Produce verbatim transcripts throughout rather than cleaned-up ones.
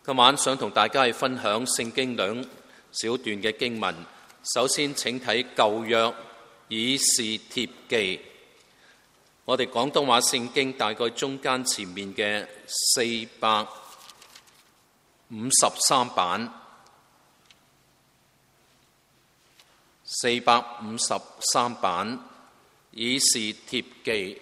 今晚想同大家去分享聖經兩小段嘅經文。首先請睇舊約以士帖記，我哋廣東話聖經大概中間前面嘅四百五十三版，四百五十三版以士帖記。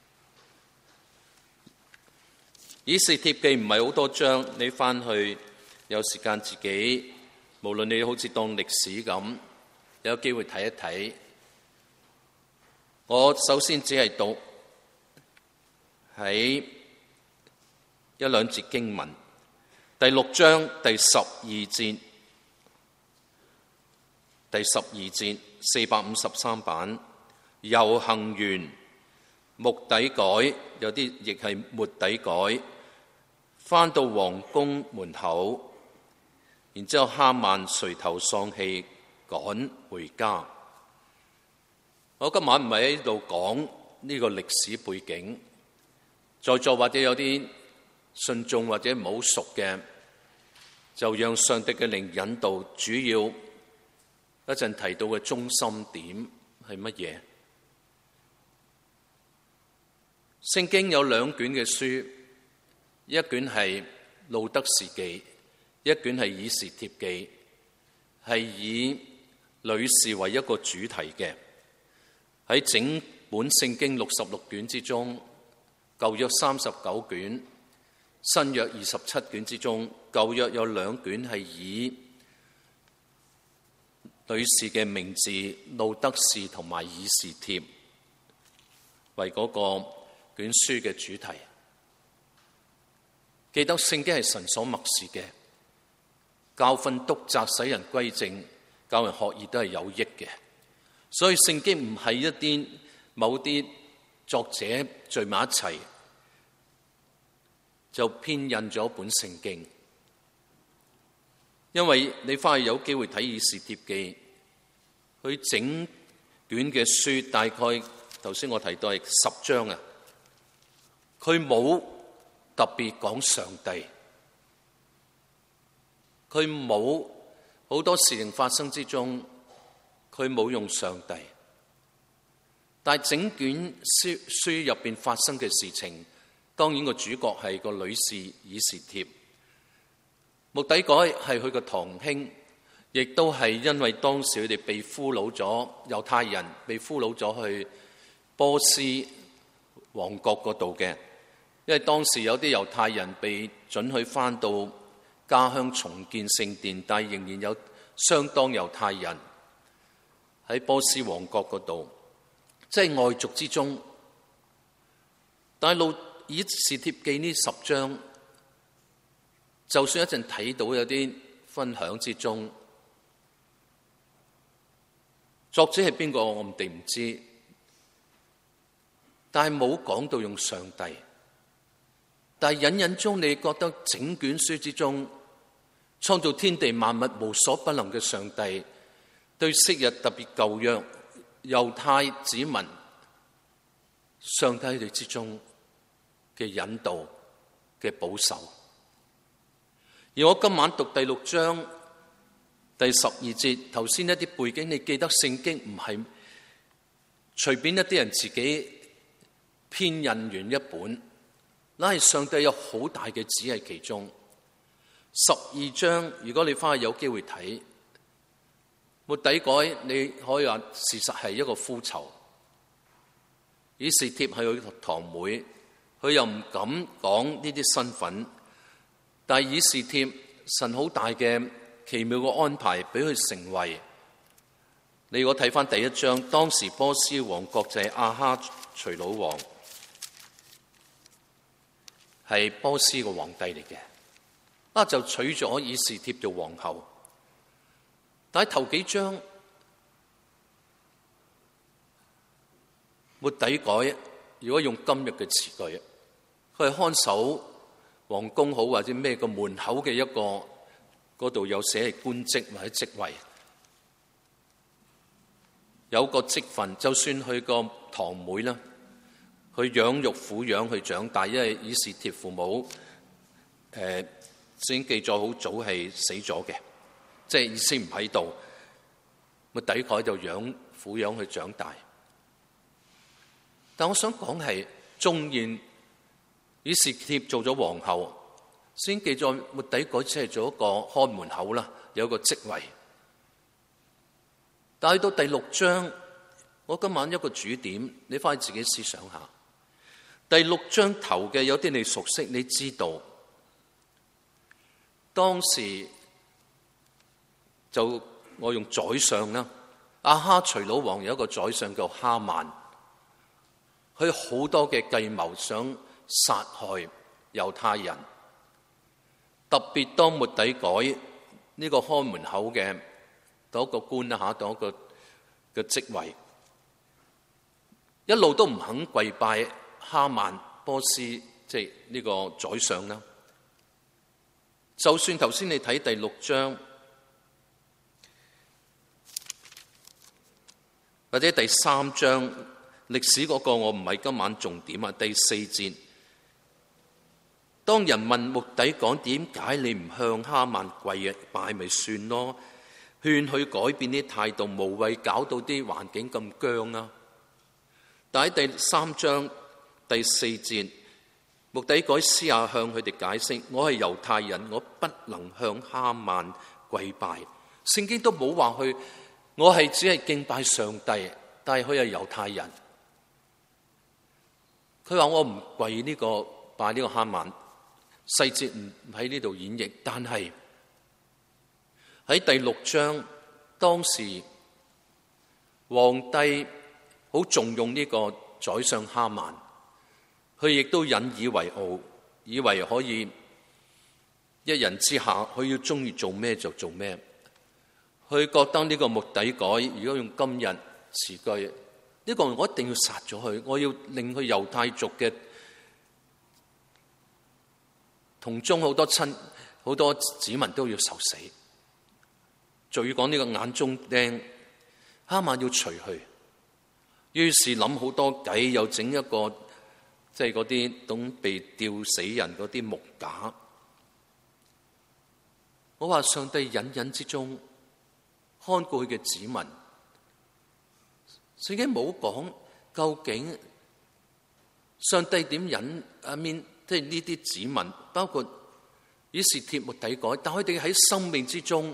以士帖記唔係好多章，你翻去有時間自己，無論你好似當歷史咁，有機會睇一睇。我首先只係讀喺一兩節經文，第六章第十二節，第十二節四百五十三版，遊行完末底改，有啲亦係末底改，返到皇宮門口，然之後哈曼垂頭喪氣趕回家。我今晚唔係喺度講呢個歷史背景，在座或者有啲信眾或者唔好熟嘅，就讓上帝嘅靈引導，主要一陣提到嘅中心點係乜嘢？聖經有兩卷嘅書，一卷係路德士記，一卷係以士帖記，係以女士為一個主題嘅。喺整本聖經六十六卷之中，舊約三十九卷，新約二十七卷之中，舊約有兩卷係以女士嘅名字路德士同埋以士帖為嗰個卷書嘅主題。記得聖經係神所默示嘅，教訓督責使人歸正，教人學義都係有益嘅。所以聖經唔係一啲某啲作者聚埋一齊就編印咗本聖經。因為你翻去有機會睇以士帖記，佢整卷嘅書大概頭先我提到係十章啊，佢冇特別講上帝，佢冇好多事情發生之中，佢冇用上帝，但係整卷書書入邊發生嘅事情，當然個主角係個女士以士帖，末底改係佢個堂兄，亦都係因為當時佢哋被俘虜咗，猶太人被俘虜咗去波斯王國嗰度嘅。因為當時有啲猶太人被准許返到家鄉重建聖殿，但仍然有相當猶太人喺波斯王國嗰度，即係外族之中。但係路以士帖記呢十章，就算一陣睇到有啲分享之中，作者係邊個我哋唔知，但係冇講到用上帝。但係隱隱中你覺得整卷書之中，創造天地萬物無所不能嘅上帝，對昔日特別舊約猶太子民，上帝哋之中嘅引導嘅保守。而我今晚讀第六章第十二節，頭先一啲背景，你記得聖經唔係隨便一啲人自己編印完一本，乃係上帝有好大嘅旨喺其中。十二章，如果你翻去有機會睇，末底改，你可以話事實係一個夫囚。以士帖係佢堂妹，佢又唔敢講呢啲身份，但係以士帖神好大嘅奇妙嘅安排，俾佢成為。你如果睇翻第一章，當時波斯王國就係亞哈隨魯王，係波斯嘅皇帝嚟嘅，啊就娶咗以士帖做皇后。但係頭幾章，末底改，如果用今日嘅詞句，佢係看守皇宮好或者咩個門口嘅一個，嗰度有寫係官職或者職位，有個職份，就算佢個堂妹啦，佢養育撫養佢長大，因為以士帖父母誒聖經記載好早係死咗嘅，即係意思唔喺度，末底改就養撫養佢長大。但我想講係，縱然以斯帖做咗皇后，聖經記載末底改只係做一個看門口啦，有一個職位。但係到第六章，我今晚一個主點，你翻去自己思想下。第六章頭嘅有啲你熟悉，你知道當時就我用宰相啦，亞哈隨魯王有一個宰相叫哈曼，佢好多嘅計謀想殺害猶太人，特別當末底改呢個看門口嘅當一個官啦嚇，當一個嘅職位，一路都唔肯跪拜哈曼波斯，即係呢個宰相啦。就算頭先你睇第六章或者第三章歷史嗰個，我唔係今晚重點啊。第四節，當人問末底改點解你唔向哈曼跪拜咪算咯，勸佢改變啲態度，無謂搞到啲環境咁僵啊。但喺第三章第四節，末底改私下向佢哋解釋：我係猶太人，我不能向哈曼跪拜。聖經都冇話佢，我係只係敬拜上帝，但係佢係猶太人。佢話我唔跪呢個拜呢個哈曼，細節唔喺呢度演繹。但係喺第六章，當時皇帝好重用呢個宰相哈曼，佢亦都引以為傲，以為可以一人之下，佢要中意做咩就做咩。佢覺得呢個末底改，如果用今日詞句，呢個我一定要殺咗佢，我要令佢猶太族嘅同宗好多親好多子民都要受死。仲要講呢個眼中釘，哈曼要除去。於是諗好多計，又整一個即係嗰啲等被吊死人嗰啲木架。我話上帝隱隱之中看顧佢嘅子民，聖經冇講究竟上帝點隱啊面，即係呢啲子民，包括以斯帖末底改，但佢哋喺生命之中，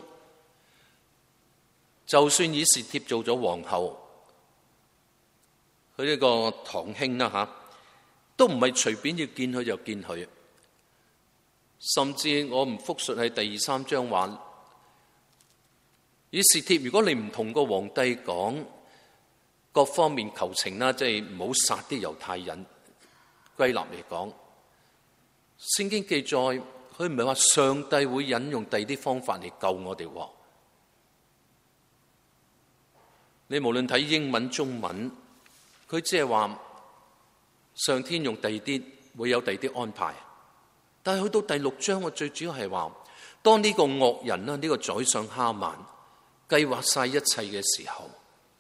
就算以斯帖做咗皇后，佢呢個堂兄啦吓，都唔係隨便要見佢就見佢。甚至我唔複述喺第二三章話，以斯帖如果你唔同個皇帝講各方面求情啦，即係唔好殺啲猶太人。歸納嚟講，聖經記載佢唔係話上帝會引用第二啲方法嚟救我哋。你無論睇英文、中文，佢只係話上天用第二啲會有第二啲安排。但係去到第六章，我最主要係話，當呢個惡人啦，呢個宰相哈曼計劃晒一切嘅時候，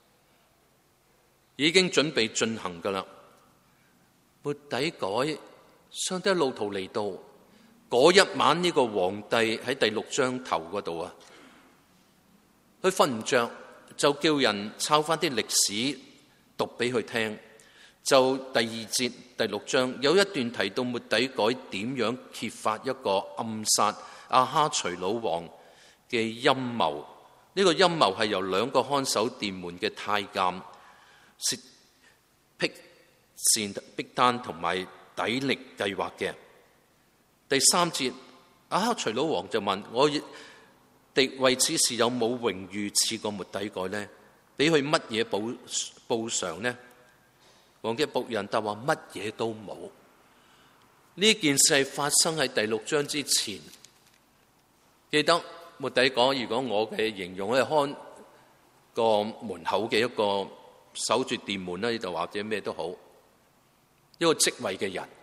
已經準備進行噶啦。末底改，上帝路途嚟到嗰一晚，呢個皇帝喺第六章頭嗰度啊，佢瞓唔着，就叫人抄翻啲歷史讀俾佢聽。就第二節第六章有一段提到末底改點樣揭發一個暗殺亞哈隨魯王嘅陰謀。呢個陰謀係由兩個看守殿門嘅太監薛辟善逼單同埋底力計劃嘅。第三節亞哈隨魯王就問：我哋為此事有冇榮譽賜過末底改呢？俾佢乜嘢補補償呢？王嘅僕人答話乜嘢都冇。呢件事係發生喺第六章之前。記得末底改，如果我嘅形容係看個門口嘅一個守住殿門啦，呢度或者咩都好，一個職位嘅人，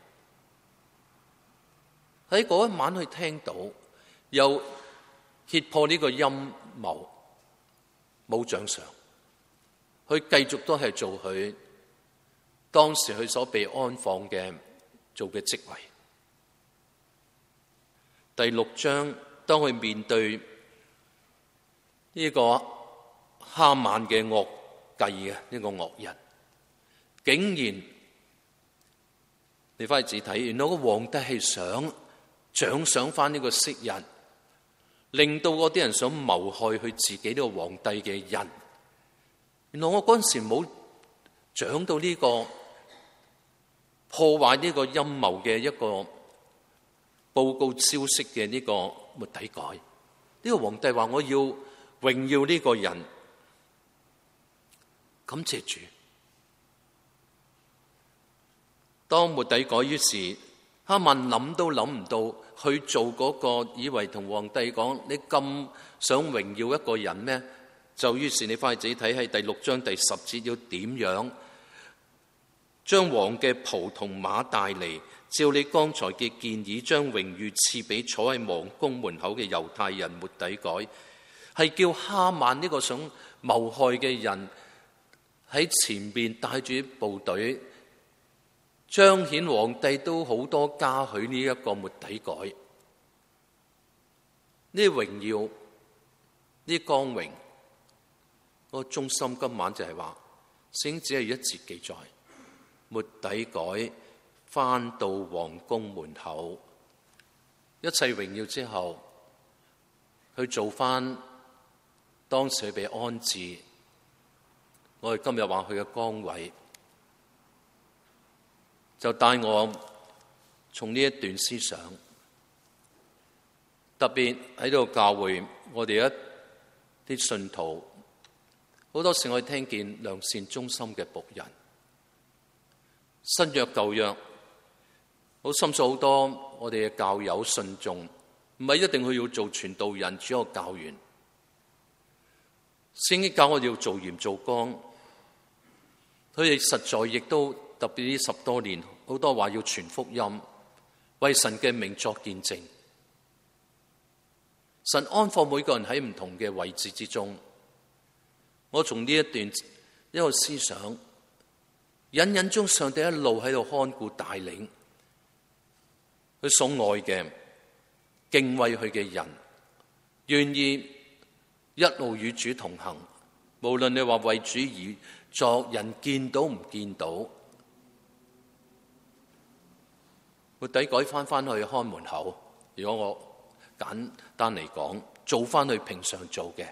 喺嗰一晚去聽到又揭破呢個陰謀，冇獎賞，佢繼續都係做佢當時佢所被安放嘅做嘅職位。 第六章，當佢面對呢個哈曼嘅惡計嘅呢個惡人，竟然你翻去自睇，原來個皇帝係想獎賞翻呢個昔日，令到嗰啲人想謀害佢自己呢個皇帝嘅人。原來我嗰陣時冇講到呢個破壞呢個陰謀嘅一個報告消息嘅呢個末底改。呢、這個皇帝話我要榮耀呢個人，感謝主。當末底改於是哈曼諗都諗唔到去做嗰個，以為同皇帝講你咁想榮耀一個人咩？就於是你翻去自己睇喺第六章第十節要點樣將王嘅袍同馬帶嚟，照你剛才嘅建議，將榮譽賜俾坐喺王宮門口嘅猶太人末底改，係叫哈曼呢個想謀害嘅人喺前面帶住部隊，彰顯皇帝都好多嘉許呢一個末底改，呢榮耀呢光榮。個中心今晚就係話，聖經只係一節記載，末底改翻到皇宮門口，一切榮耀之後，去做翻當時佢被安置，我哋今日話佢嘅崗位，就帶我從呢一段思想，特別喺度教會我哋一啲信徒。好多時我哋聽見良善忠心嘅僕人，新約舊約，好深信好多我哋嘅教友信眾，唔係一定去要做傳道人、主要教員。聖經教我哋要做鹽做光，佢哋實在亦都特別呢十多年，好多話要傳福音，為神嘅名作見證。神安放每個人喺唔同嘅位置之中。我從呢一段一個思想，隱隱中上帝一路喺度看顧帶領，佢所愛嘅敬畏佢嘅人，願意一路與主同行。無論你話為主而作，人見到唔見到，末底改翻翻去看門口。如果我簡單嚟講，做翻去平常做嘅。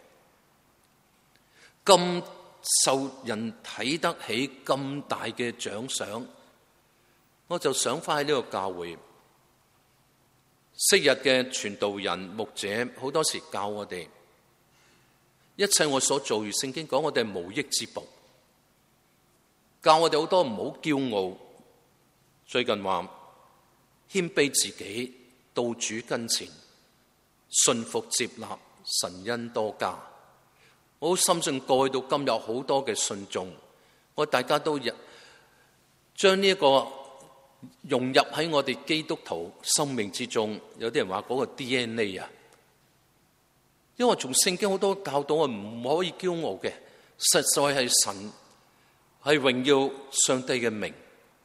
咁受人睇得起，咁大嘅獎賞，我就想翻喺呢個教會，昔日嘅傳道人牧者好多時教我哋，一切我所做，如聖經講，我哋係無益之僕，教我哋好多唔好驕傲。最近話謙卑自己，到主跟前，順服接納，神恩多加。我好深信過去到今日好多嘅信眾，我大家都將呢一個融入喺我哋基督徒生命之中。有啲人話嗰個 D N A 啊，因為從聖經好多教導我唔可以驕傲嘅，實在係神係榮耀上帝嘅名。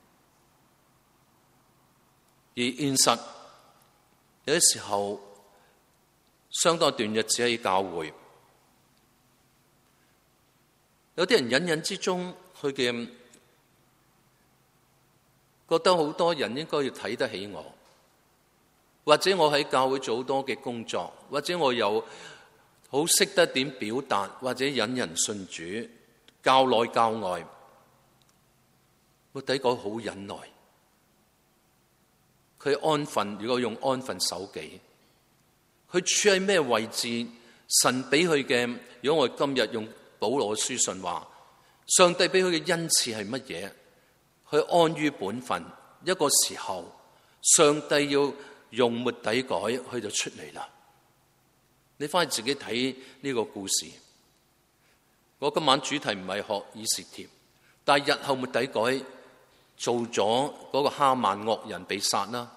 而現實有啲時候相當段日子喺教會，有啲人隱隱之中，佢嘅覺得好多人應該要睇得起我，或者我喺教會做好多嘅工作，或者我有好識得點表達，或者引人信主，教內教外，末底改好忍耐，佢安分。如果用安分守己，佢處喺咩位置？神俾佢嘅，如果我今日用保羅嘅書信話，上帝俾佢嘅恩賜係乜嘢？佢安於本分。一個時候，上帝要用末底改，佢就出嚟啦。你翻去自己睇呢個故事。我今晚主題唔係學以斯帖，但係日後末底改做咗嗰個哈曼惡人被殺啦。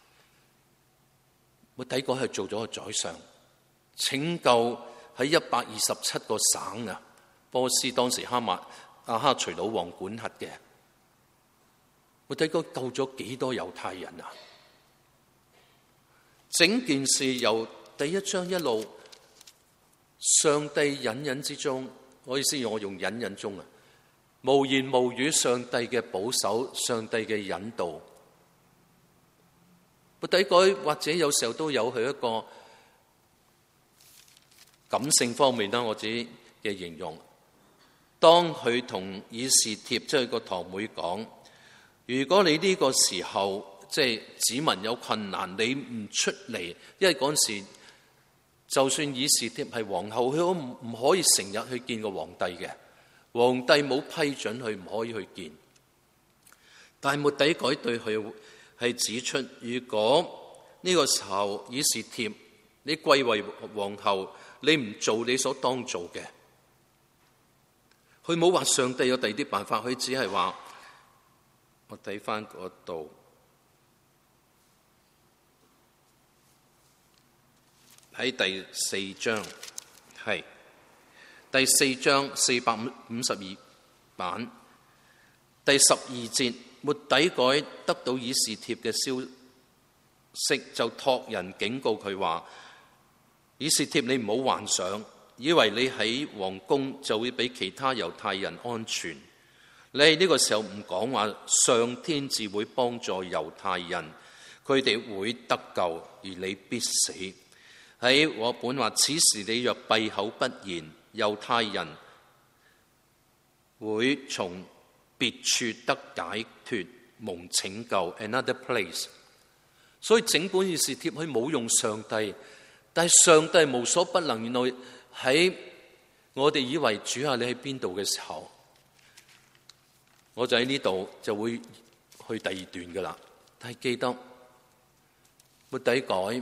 末底改係做咗個宰相，拯救喺一百二十七個省啊！波斯當時哈曼亞哈隨魯王管轄嘅，末底改救咗幾多猶太人啊？ 整件事由第一章一路，上帝隱隱之中，我意思我用隱隱中啊，無言無語，上帝嘅保守，上帝嘅引導。末底改或者有時候都有佢一個感性方面啦，我自己嘅形容。當佢同以士帖即係個堂妹講，如果你呢個時候即係子民有困難，你唔出嚟，因為嗰陣時就算以士帖係皇后，佢都唔唔可以成日去見個皇帝嘅，皇帝冇批准佢唔可以去見。但係末底改對佢係指出，如果呢個時候以士帖你貴為皇后，你唔做你所當做嘅，佢冇話上帝有第二啲辦法，佢只係話，我睇翻嗰度喺第四章，係第四章四百五十二版第十二節，末底改得到以士帖嘅消息，就託人警告佢話：以士帖，你唔好幻想，以為你喺皇宮就會比其他猶太人安全。你喺呢個時候唔講話，上天自會幫助猶太人，佢哋會得救，而你必死。喺我本話，此時你若閉口不言，猶太人會從別處得解脫，蒙拯救。Another place。所以整本以士帖佢冇用上帝，但係上帝無所不能。原來喺我哋以為主啊，你喺邊度嘅時候，我就喺呢度就會去第二段噶啦。但係記得末底改。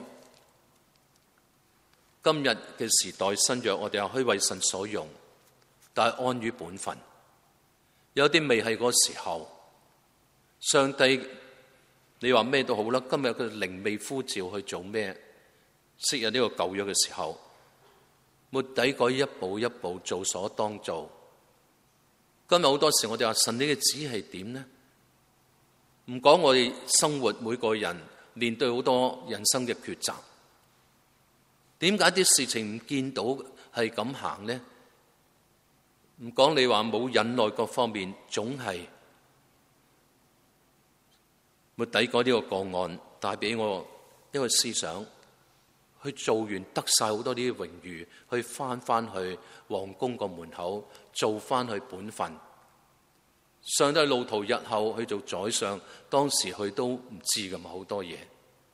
今日嘅時代新約，我哋可以為神所用，但係安於本分。有啲未係嗰時候，上帝你話咩都好啦。今日佢靈未呼召去做咩？昔日呢個舊約嘅時候，末底改一步一步做所當做。今日好多時我哋話神，你嘅旨意係點呢？唔講我哋生活每個人面對好多人生嘅抉擇。點解啲事情唔見到係咁行呢？唔講你話冇忍耐各方面，總係末底改呢個個案帶俾我一個思想，去做完得晒好多啲榮譽，去翻翻去皇宮個門口做翻去本分。上帝路途日後去做宰相，當時佢都唔知咁好多嘢。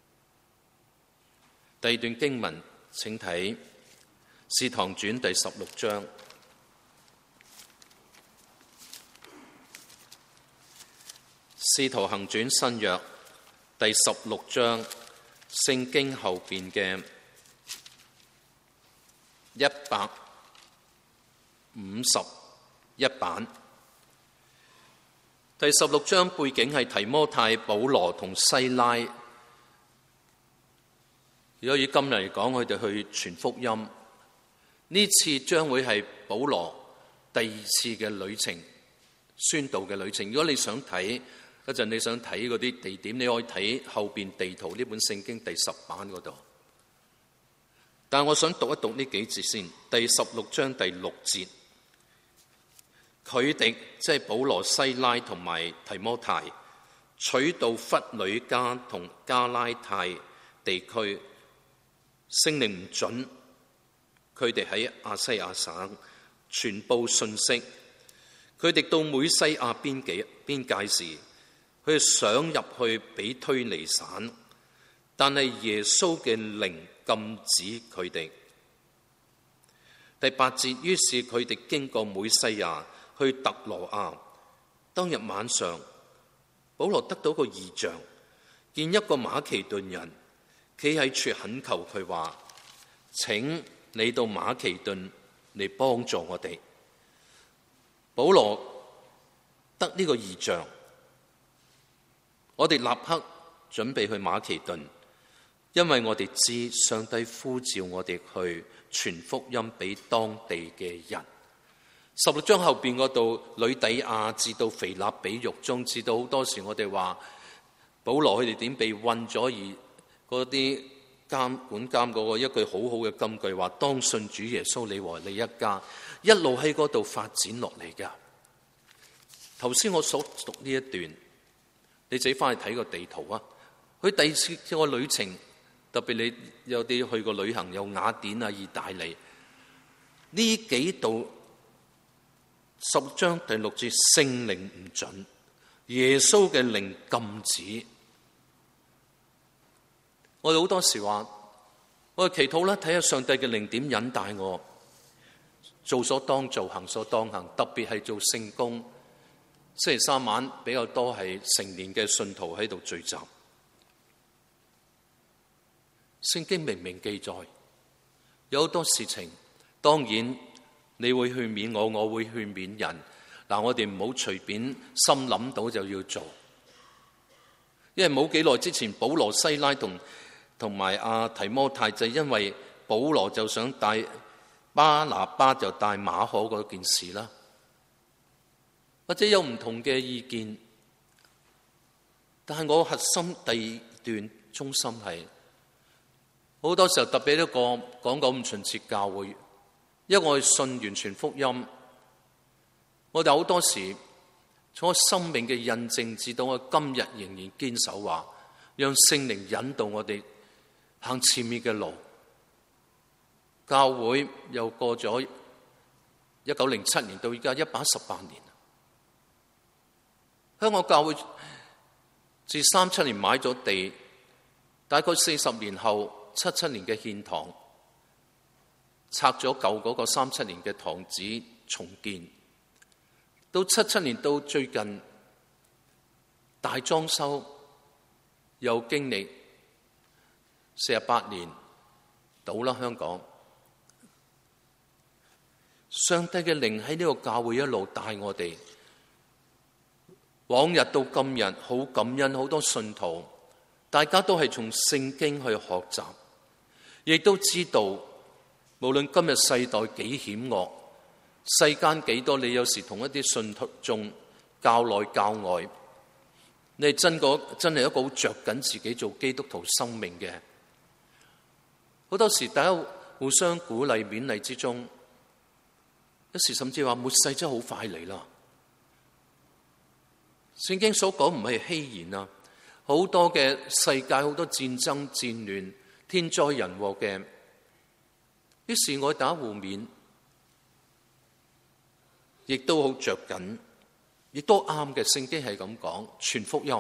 第二段經文。請睇《使徒行傳》第十六章，《使徒行傳》新約第十六章，聖經後邊嘅一百五十一版。第十六章背景係提摩太、保羅同西拉。如果以今日嚟講，佢哋去傳福音，呢次將會係保羅第二次嘅旅程，宣道嘅旅程。如果你想睇嗰陣，你想睇嗰啲地點，你可以睇後邊地圖呢本聖經第十版嗰度。但我想讀一讀呢幾節先。第十六章第六節，佢哋即係保羅、西拉同埋提摩太，取到弗呂家同加拉太地區。聖靈唔准佢哋喺亞西亞省傳佈信息。佢哋到每西亞邊境邊界時，佢哋想入去比推尼省，但係耶穌嘅靈禁止佢哋。第八節，於是佢哋經過每西亞去特羅亞。當日晚上，保羅得到個異象，見一個馬其頓人企喺處懇求佢話：請你到馬其頓嚟幫助我哋。保羅得呢個異象，我哋立刻準備去馬其頓，因為我哋知上帝呼召我哋去傳福音俾當地嘅人。十六章後邊嗰度，呂底亞至到腓立比獄中，至到好多時我哋話保羅佢哋點被困咗，而嗰啲監管監嗰個一句好好嘅金句話：當信主耶穌，你和你一家，一路喺嗰度發展落嚟㗎。頭先我所讀呢一段，你自己翻去睇個地圖啊。佢第二次個旅程，特別你有啲去過旅行，有雅典啊、意大利呢幾度，十章第六節，聖靈唔准，耶穌嘅靈禁止。我哋好多時話，我哋祈禱啦，睇下上帝嘅靈點引帶我，做所當做，行所當行，特別係做聖工。星期三晚比較多係成年嘅信徒喺度聚集。聖經明明記載有好多事情，當然你會勸勉我，我會勸勉人。嗱，我哋唔好隨便心諗到就要做，因為冇幾耐之前，保羅、西拉同同埋阿提摩太，就因為保羅就想帶巴拿巴就帶馬可嗰件事啦，或者有唔同嘅意見，但係我核心第二段中心係好多時候，特別一個講講五旬節教會，因為我哋信完全福音，我哋好多時從我生命嘅印證，至到我今日仍然堅守話，讓聖靈引導我哋行前面嘅路。教會又過咗一九零七年到而家一百一十八年，香港教會自三七年買咗地，大概四十年後七七年嘅獻堂，拆咗舊嗰個三七年嘅堂址重建，到七七年到最近大裝修，又經歷四十八年到啦香港。上帝嘅靈喺呢個教會一路帶我哋，往日到今日，好感恩，好多信徒，大家都係從聖經去學習，亦都知道無論今日世代幾險惡，世間幾多，你有時同一啲信徒眾教內教外，你係真個真係一個好着緊自己做基督徒生命嘅。好多時大家互相鼓勵勉勵之中，一時甚至話末世真係好快嚟啦。聖經所講唔係希言啊，好多嘅世界好多戰爭戰亂、天災人禍嘅，於是我打互勉，亦都好着緊，亦都啱嘅。聖經係咁講，傳福音。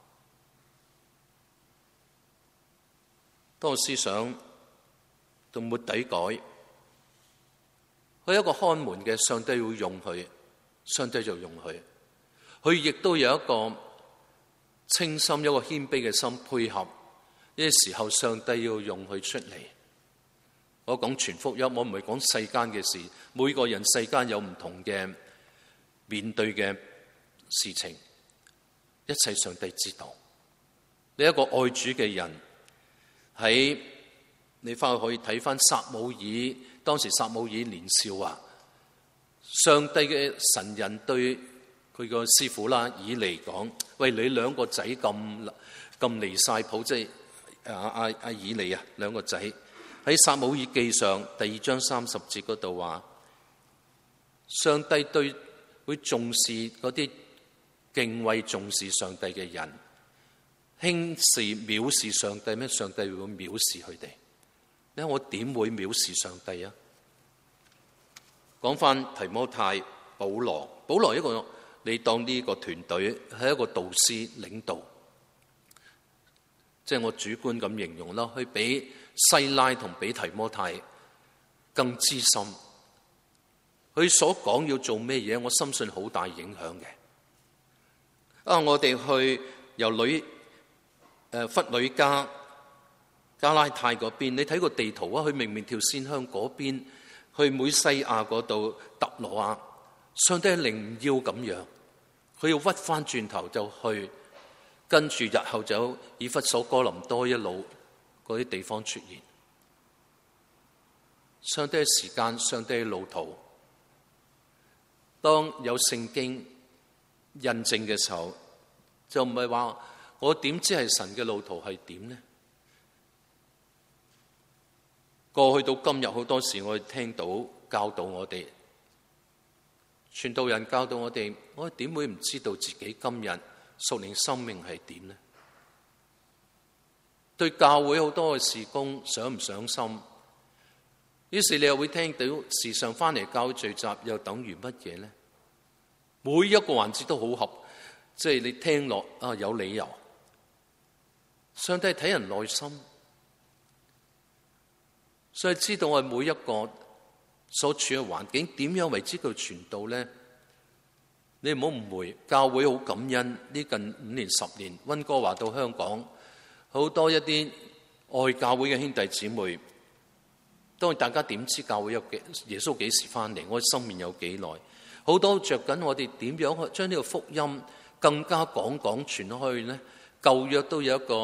當我思想到末底改，佢一個看門嘅，上帝會用佢，上帝就用佢。佢亦都有一個清心、一個謙卑嘅心配合。呢個時候，上帝要用佢出嚟。我講傳福音，我唔係講世間嘅事。每個人世間有唔同嘅面對嘅事情，一切上帝知道。你一個愛主嘅人，喺你翻去可以睇翻撒母耳，當時撒母耳年少啊，上帝嘅神人對佢個師傅啦以利講：喂，你兩個仔咁咁離晒譜，即係阿阿阿以利啊，兩個仔喺撒母耳記上第二章三十節嗰度話，上帝對會重視嗰啲敬畏重視上帝嘅人，輕視藐視上帝咩？上帝會藐視佢哋。你睇我點會藐視上帝啊？講翻提摩太、保羅，保羅一個。你當呢個團隊係一個導師領導，即係我主觀咁形容啦，佢比西拉同比提摩太更資深。佢所講要做咩嘢，我深信好大影響嘅。啊，我哋去由呂誒弗呂家加拉太嗰邊，你睇個地圖啊，佢明明條線向嗰邊，去每西亞嗰度特羅亞，上帝靈唔要咁樣。佢要屈翻轉頭就去，跟住日後就以弗所、哥林多一路嗰啲地方出現。上帝嘅時間，上帝嘅路途，當有聖經印證嘅時候，就唔係話我點知係神嘅路途係點呢？ 過去到今日好多時我哋聽到教導我哋，傳道人教導我哋，我哋點會唔知道自己今日屬靈生命係點呢？對教會好多嘅事工上唔上心？於是你又會聽到時常翻嚟教會聚集，又等於乜嘢呢？每一個環節都好合，即係你聽落啊有理由。上帝睇人內心，所以知道我哋每一個所處嘅環境點樣為之叫傳道呢？你唔好誤會，教會好感恩呢近五年十年，溫哥華到香港，好多一啲愛教會嘅兄弟姊妹。當然大家點知教會有幾耶穌幾時翻嚟？我哋生命有幾耐？好多着緊我哋點樣去將呢個福音更加廣廣傳開去呢？舊約都有一個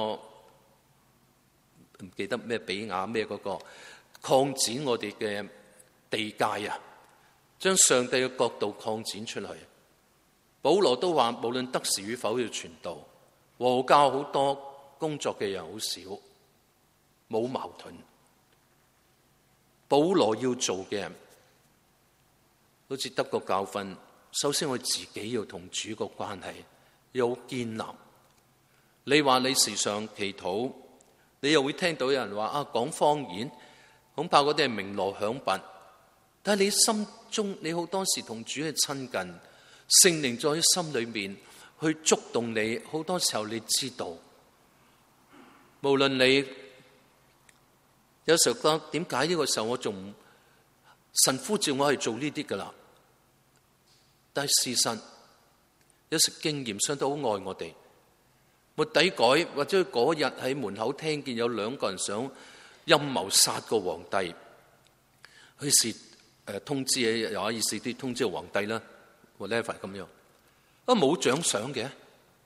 唔記得咩比亞咩嗰個擴展我哋嘅地界啊，將上帝嘅國度擴展出去。保羅都話無論得時與否要傳道，和教好多，工作嘅人好少，冇矛盾。保羅要做嘅，好似得個教訓。首先我自己要同主個關係要建立。你話你時常祈禱，你又會聽到有人話啊講方言，恐怕嗰啲係鳴鑼響鈸。但係你心中你好多時同主係親近，聖靈在喺心裏面去觸動你。好多時候你知道，無論你有時候覺得點解呢個時候我仲神呼召我係做呢啲噶啦，但係事實有時經驗上都好愛我哋。末底改或者嗰日喺門口聽見有兩個人想陰謀殺個皇帝，於是誒通知又有意思啲通知個皇帝啦，whatever咁樣，啊冇獎賞嘅。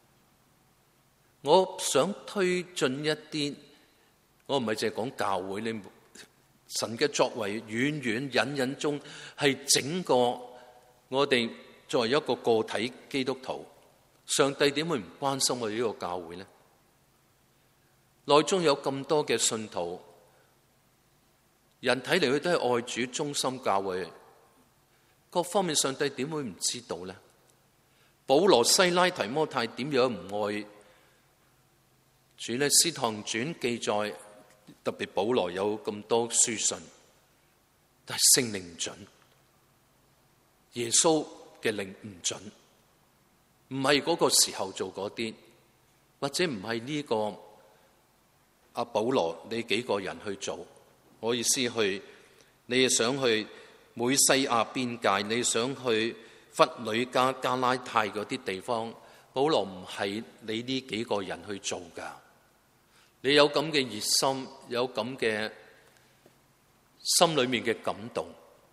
我想推進一啲。我唔係淨係講教會，你神嘅作為遠遠隱隱中係整個我哋作為一個個體基督徒，上帝點會唔關心我哋呢個教會呢？內中有咁多嘅信徒，人睇嚟佢都係愛主忠心教會，各方面上帝點會唔知道呢？保羅、西拉、提摩太點樣唔愛主呢？使徒行傳記載。特別保羅有咁多書信，但係聖靈唔準，耶穌嘅靈唔準，唔係嗰個時候做嗰啲，或者唔係呢個阿保羅你幾個人去做。我意思去，你係想去美西亞邊界，你想去弗呂加加拉太嗰啲地方，保羅唔係你呢幾個人去做噶。你有咁嘅熱心，有咁嘅心裏面嘅感動，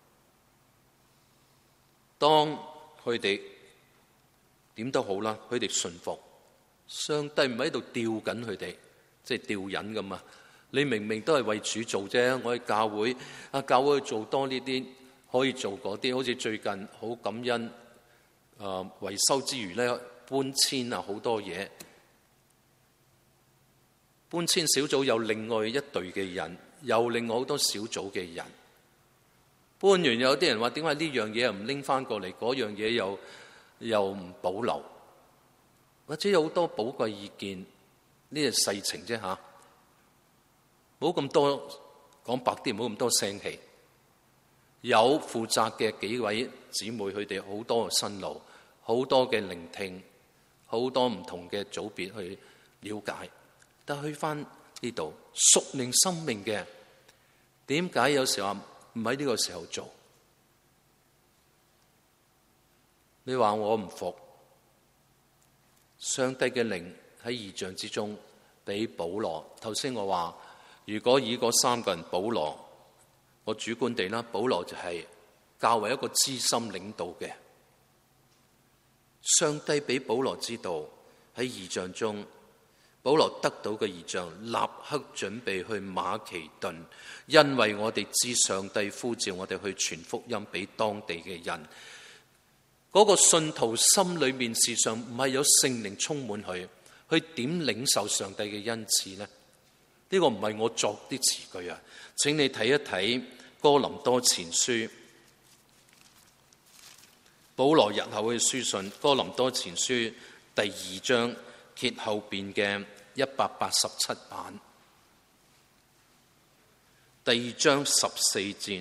當佢哋點都好啦，佢哋順服上帝，唔喺度吊緊佢哋，即係吊引咁啊！你明明都係為主做啫，我喺教會啊，教會做多呢啲，可以做嗰啲，好似最近好感恩啊，維修之餘咧，搬遷啊，好多嘢。搬遷小組有另外一隊嘅人，有另外好多小組嘅人。搬完有啲人話點解呢樣嘢又唔拎翻過嚟，嗰樣嘢又又唔保留，或者有好多寶貴意見，呢係細情啫吓，冇咁多，講白啲，冇咁多聲氣。有負責嘅幾位姊妹，佢哋好多嘅辛勞，好多嘅聆聽，好多唔同嘅組別去了解。但去翻呢度屬靈生命嘅，點解有時候唔喺呢個時候做？你話我唔服，上帝嘅靈喺異象之中俾保羅。頭先我話，如果以嗰三個人，保羅，我主觀地啦，保羅就係較為一個資深領導嘅。上帝俾保羅知道喺異象中。保羅得到嘅異象，立刻準備去馬其頓，因為我哋知上帝呼召我哋去傳福音俾當地嘅人。嗰、那個信徒心裏面事實上唔係有聖靈充滿佢，佢點領受上帝嘅恩賜呢？ 呢個唔係我作啲詞句啊，請你睇一睇哥林多前書，保羅日後嘅書信，哥林多前書第二章揭後邊嘅一百八十七版，第二章十四節，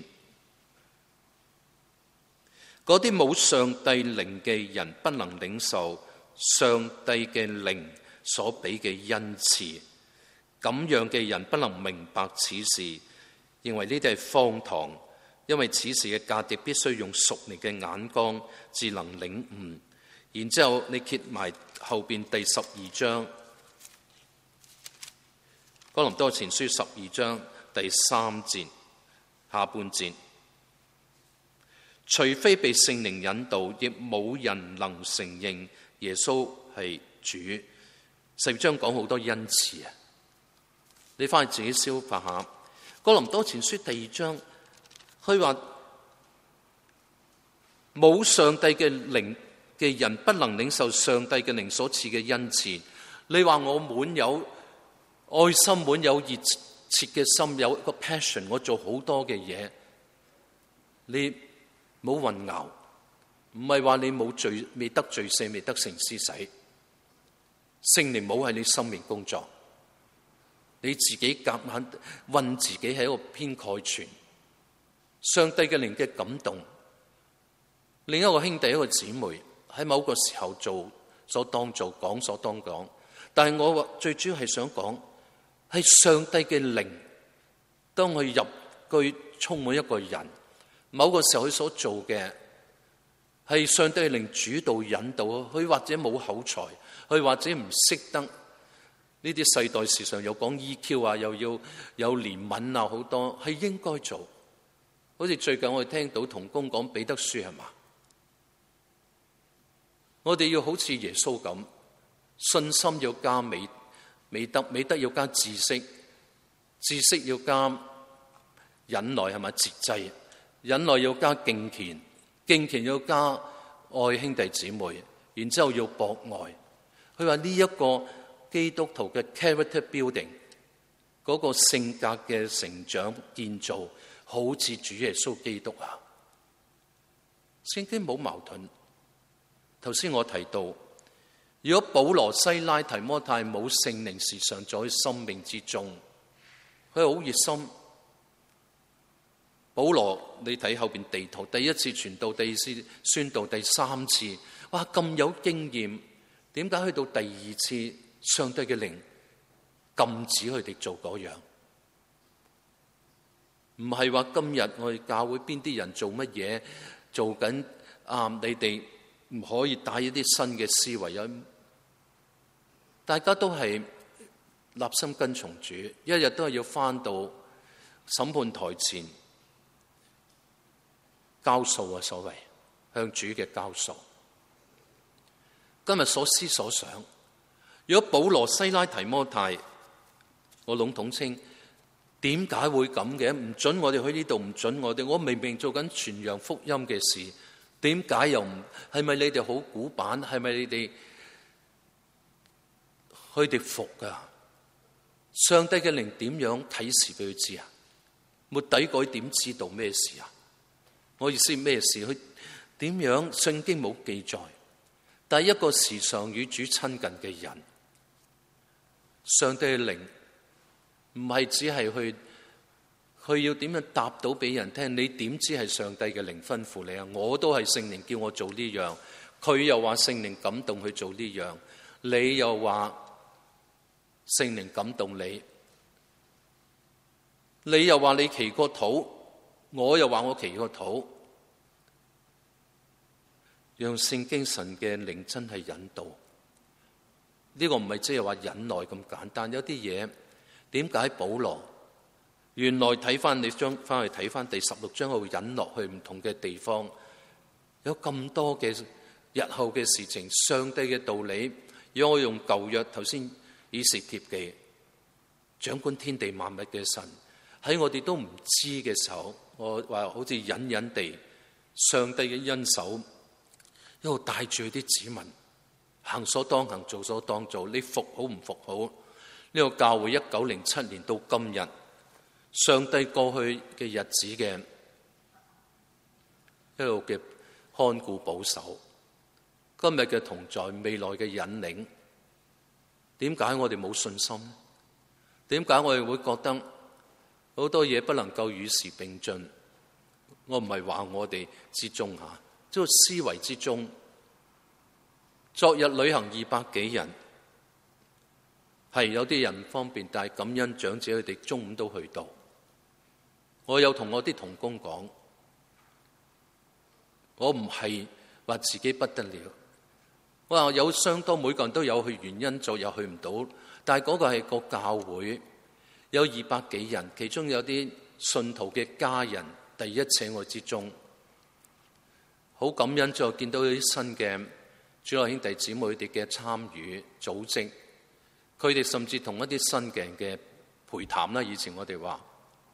嗰啲冇上帝靈嘅人不能領受上帝嘅靈所俾嘅恩賜，咁樣嘅人不能明白此事，認為呢啲係荒唐，因為此事嘅價值必須用屬靈嘅眼光至能領悟。然之後你揭埋後邊第十二章，哥林多前書十二章第三節下半節，除非被聖靈引導，亦冇人能承認耶穌係主。十二章講好多恩賜啊，你翻去自己消化下。哥林多前書第二章，佢話冇上帝嘅靈嘅人不能領受上帝嘅靈所賜嘅恩賜。你話我滿有愛心，滿有熱切嘅心，有一個 passion， 我做好多嘅嘢，你冇混淆，唔係話你冇罪，未得罪赦，未得成施洗，聖靈冇喺你生命工作，你自己夾硬混自己喺一個偏概全。上帝嘅靈嘅感動，另一個兄弟一個姊妹喺某個時候做所當做，講所當講，但係我最主要係想講，係上帝嘅靈當佢入居充滿一個人，某個時候佢所做嘅係上帝嘅靈主導引導，佢或者冇口才，佢或者唔識得呢啲世代時常有講 E Q 啊，又要有憐憫啊，好多係應該做。好似最近我哋聽到同工講彼得書係嘛，我哋要好似耶穌咁，信心要加美美德，美德要加知識，知識要加忍耐係咪節制，忍耐要加敬虔，敬虔要加愛兄弟姊妹，然之後要博愛。佢話呢一個基督徒嘅 character building， 嗰個性格嘅成長建造，好似主耶穌基督啊。聖經冇矛盾。頭先我提到，如果保羅、西拉、提摩太冇聖靈時常在生命之中，佢係好熱心。保羅，你睇後邊地圖，第一次傳道，第二次宣道，第三次，哇咁有經驗，點解去到第二次，上帝嘅靈禁止佢哋做嗰樣？唔係話今日我哋教會邊啲人做乜嘢，做緊啊？你哋唔可以帶一啲新嘅思維啊！大家都係立心跟從主，一日都係要返到審判台前交數啊！所謂向主嘅交數。今日所思所想，如果保羅、西拉、提摩太，我籠統稱，點解會咁嘅？唔准我哋去呢度，唔准我哋。我明明做緊傳揚福音嘅事，點解又唔？係咪你哋好古板？係咪你哋佢哋服噶？上帝嘅靈點樣啟示俾佢知啊？末底改點知道咩事啊？我意思咩事？佢點樣？聖經冇記載。但係一個時常與主親近嘅人，上帝嘅靈唔係只係去，佢要點樣答到俾人聽？你點知係上帝嘅靈吩咐你啊？我都係聖靈叫我做呢樣，佢又話聖靈感動去做呢樣，你又話聖靈感動你，你又話你祈過禱，我又話我祈過禱。讓聖經神嘅靈真係引導，呢個唔係即係話忍耐咁簡單。有啲嘢點解保羅原來睇翻你將翻去睇翻第十六章嗰度引落去唔同嘅地方，有咁多嘅日後嘅事情，上帝嘅道理。如果我用舊約頭先以斯帖記，掌管天地萬物嘅神喺我哋都唔知嘅時候，我話好似隱隱地上帝嘅恩手一路帶住啲子民行所當行，做所當做。你服好唔服好？ 呢個教會一九零七年到今日，上帝過去嘅日子嘅一路嘅看顧保守，今日嘅同在，未來嘅引領，點解我哋冇信心？點解我哋會覺得好多嘢不能夠與時並進？我唔係話我哋之中吓，即係思維之中。昨日旅行二百幾人，係有啲人唔方便，但係感恩長者佢哋中午都去到。我有同我啲同工講，我唔係話自己不得了，我話有相當每個人都有去原因，昨日去唔到，但係嗰個係個教會有二百幾人，其中有啲信徒嘅家人第一請我之中，好感恩再見到啲新嘅主內兄弟姊妹哋嘅參與組織，佢哋甚至同一啲新嘅人嘅陪談啦。以前我哋話，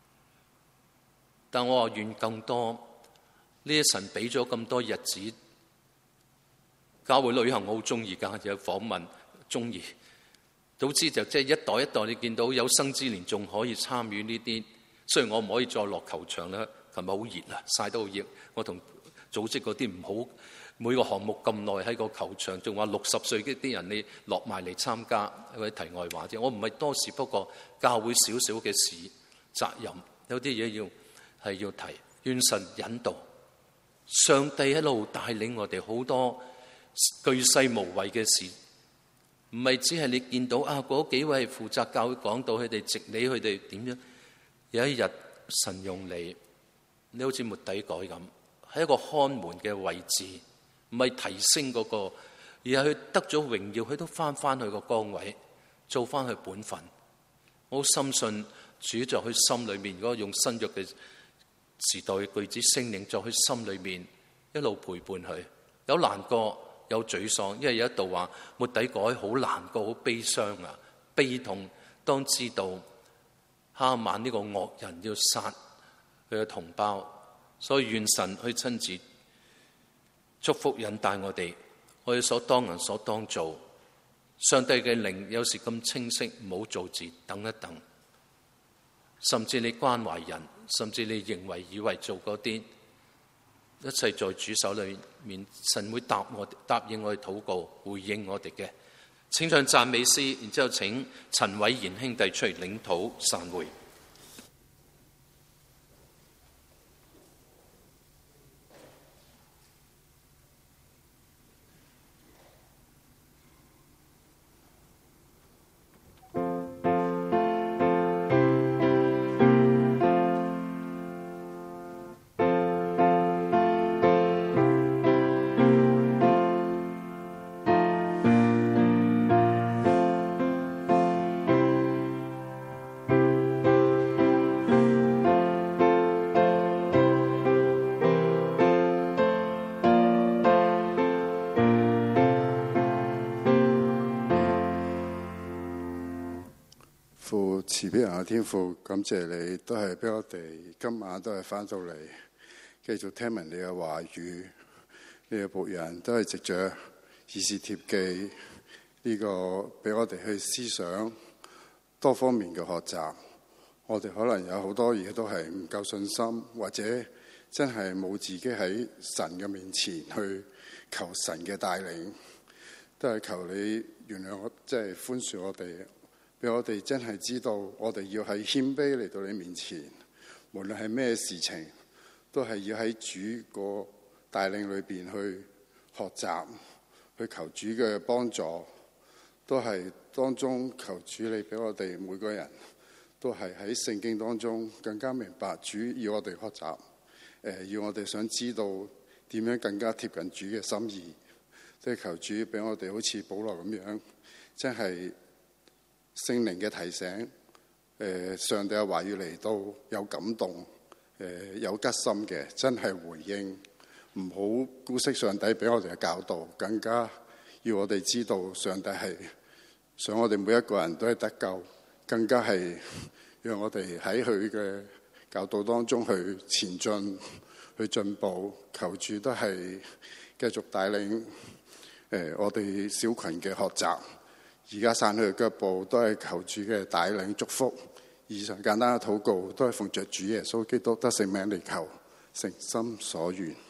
但我話願更多呢一神俾咗咁多日子，教會旅行我好中意㗎，有訪問中意。早知就即係一代一代，你見到有生之年仲可以參與呢啲。雖然我唔可以再落球場啦，琴日好熱啊，曬得好熱。我同組織嗰啲唔好。每個項目咁耐喺個球場，仲話六十歲嘅啲人你落埋嚟參加，嗰啲題外話啫。我唔係多事，不過教會少少嘅事責任，有啲嘢要係要提，願神引導，上帝一路帶領我哋好多巨細無遺嘅事，唔係只係你見到啊嗰幾位負責教會講道，佢哋直理佢哋點樣。有一日神用你，你好似末底改咁，喺一個看門嘅位置。唔係提升嗰個，而係佢得咗榮耀，佢都翻翻去個崗位，做翻佢本分。我深信主在佢心裏面，如果用新約嘅時代嘅句子，聖靈在佢心裏面一路陪伴佢。有難過，有沮喪，因為有一度話末底改好難過，好悲傷啊，悲痛。當知道哈曼呢個惡人要殺佢嘅同胞，所以願神去親自祝福引帶我哋，我哋所當人所當做。上帝嘅靈有時咁清晰，唔好做字，等一等。甚至你關懷人，甚至你認為以為做嗰啲，一切在主手裏面，神會答我答應我哋禱告，回應我哋嘅。請唱讚美詩，然之後請陳偉賢兄弟出嚟領禱散會。 慈悲人嘅天父，感謝你都係俾我哋今晚都係翻到嚟，繼續聽聞你嘅話語。你嘅僕人都係藉着以斯帖記呢個俾我哋去思想多方面嘅學習。我哋可能有好多嘢都係唔夠信心，或者真係冇自己喺神嘅面前去求神嘅帶領，都係求你原諒我，即係寬恕我哋。俾我哋真係知道，我哋要喺謙卑嚟到你面前，無論係咩事情，都係要喺主個帶領裏邊去學習，去求主嘅幫助，都係當中求主你俾我哋每個人都係喺聖經當中更加明白主要我哋學習，誒要我哋想知道點樣更加貼近主嘅心意，即係求主俾我哋好似保羅咁樣，真係。聖靈嘅提醒，誒上帝嘅話語嚟到有感動，誒有吉心嘅，真係回應，唔好姑息上帝俾我哋嘅教導，更加要我哋知道上帝係想我哋每一個人都係得救，更加係讓我哋喺佢嘅教導當中去前進、去進步，求主都係繼續帶領誒我哋小群嘅學習。 而家散去嘅腳步都係求主嘅帶領祝福。以上簡單嘅禱告都係奉着主耶穌基督得勝名嚟求，誠心所願。